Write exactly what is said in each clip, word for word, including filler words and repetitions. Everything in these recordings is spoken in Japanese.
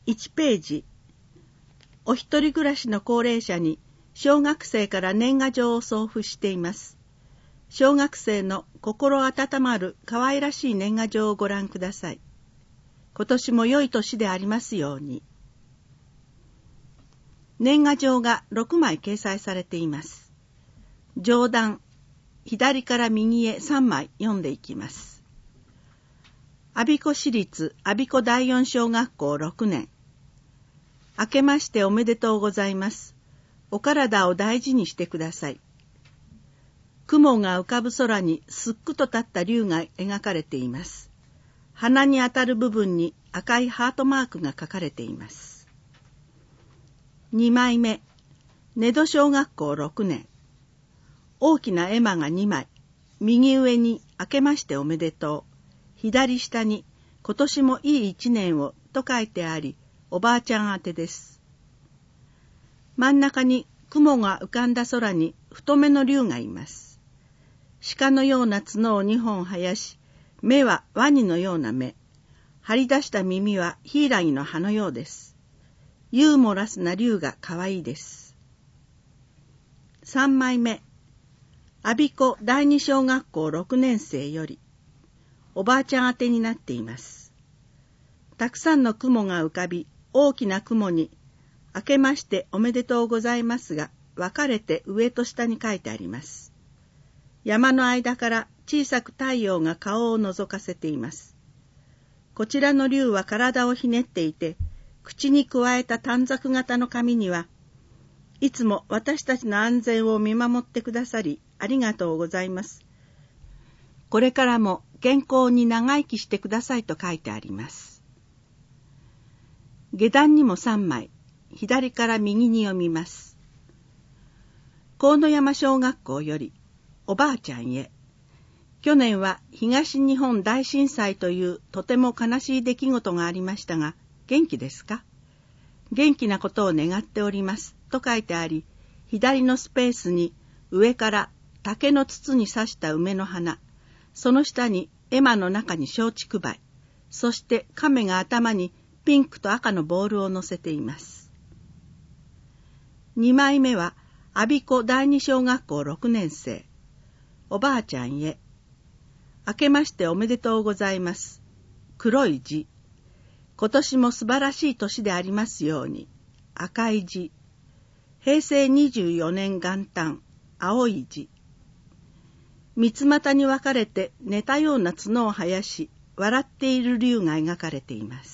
いちページ、お一人暮らしの高齢者に小学生から年賀状を送付しています。小学生の心温まる可愛らしい年賀状をご覧ください。今年も良い年でありますように。年賀状がろくまい掲載されています。上段、左から右へさんまい読んでいきます。我孫子市立我孫子第四小学校ろくねん。明けましておめでとうございます。お体を大事にしてください。雲が浮かぶ空にすっくと立った龍が描かれています。鼻に当たる部分に赤いハートマークが書かれています。にまいめ、根戸小学校ろくねん。大きな絵馬がにまい、右上に明けましておめでとう、左下に今年もいい一年をと書いてあり、おばあちゃん宛てです。真ん中に雲が浮かんだ空に太めの龍がいます。鹿のような角をにほん生やし、目はワニのような目、張り出した耳はヒイラギの葉のようです。ユーモラスな龍がかわいいです。さんまいめ、我孫子第二小学校ろくねん生より、おばあちゃん宛てになっています。たくさんの雲が浮かび、大きな雲に、明けましておめでとうございますが、分かれて上と下に書いてあります。山の間から小さく太陽が顔を覗かせています。こちらの龍は体をひねっていて、口にくわえた短冊型の紙には、いつも私たちの安全を見守ってくださり、ありがとうございます。これからも健康に長生きしてくださいと書いてあります。下段にもさんまい、左から右に読みます。河山小学校より、おばあちゃんへ。去年は東日本大震災というとても悲しい出来事がありましたが、元気ですか？元気なことを願っておりますと書いてあり、左のスペースに上から竹の筒に刺した梅の花、その下に絵馬の中に松竹梅、そして亀が頭にピンクと赤のボールを乗せています。にまいめは我孫子第二小学校ろくねん生。おばあちゃんへ。明けましておめでとうございます。黒い字。今年も素晴らしい年でありますように。赤い字。へいせいにじゅうよねん元旦。青い字。三つ股に分かれて寝たような角を生やし、笑っている龍が描かれています。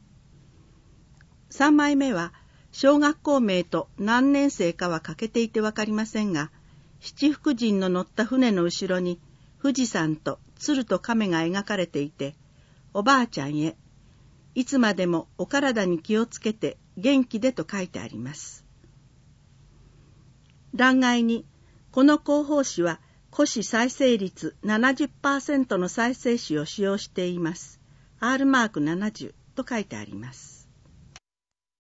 さんまいめは、小学校名と何年生かは欠けていてわかりませんが、七福神の乗った船の後ろに富士山と鶴と亀が描かれていて、おばあちゃんへ、いつまでもお体に気をつけて元気でと書いてあります。欄外に、この広報誌は古紙再生率 ななじゅっパーセント の再生紙を使用しています。アール マークななじゅうと書いてあります。